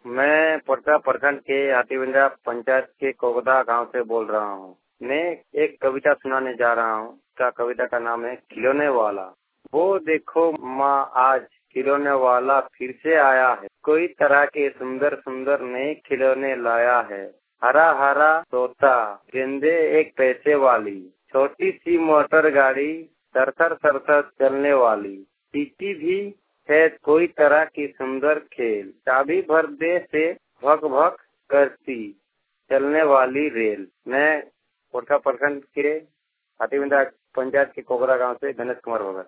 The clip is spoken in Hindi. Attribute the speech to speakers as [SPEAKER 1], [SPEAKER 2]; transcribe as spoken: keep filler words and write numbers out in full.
[SPEAKER 1] मैं पोटका प्रखंड के हाथीविंदा पंचायत के कोगदा गांव से बोल रहा हूं। मैं एक कविता सुनाने जा रहा हूं। का कविता का नाम है खिलौने वाला। वो देखो माँ, आज खिलौने वाला फिर से आया है। कोई तरह के सुंदर सुंदर नए खिलौने लाया है। हरा हरा तोता, गेंदे एक पैसे वाली, छोटी सी मोटर गाड़ी, सरसर सरसर चलने वाली, चींटी भी है कोई तरह की सुंदर खेल, चाबी भर दे से भक भक करती चलने वाली रेल। मैं कोटका प्रखंड के हाथीविंदा पंचायत के कोगरा गांव से गणेश कुमार भगत।